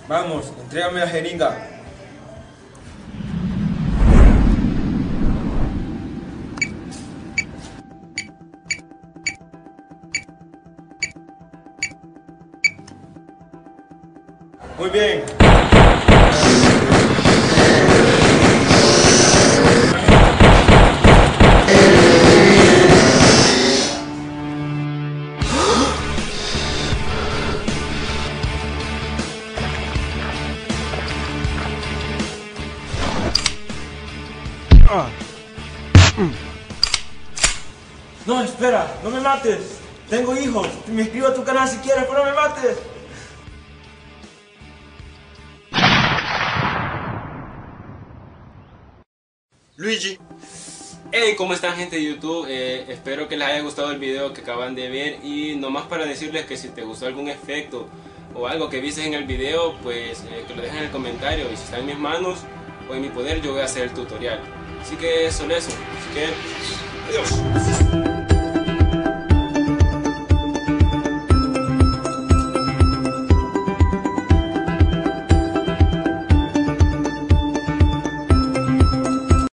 Vamos, entrégame la jeringa. Muy bien. No, espera, no me mates. Tengo hijos. Me inscribo a tu canal si quieres, pero no me mates. Luigi. Hey, ¿cómo están, gente de YouTube? Espero que les haya gustado el video que acaban de ver, y nomás para decirles que si te gustó algún efecto o algo que viste en el video, pues que lo dejen en el comentario, y si está en mis manos o en mi poder yo voy a hacer el tutorial. Así que solo eso, así que adiós.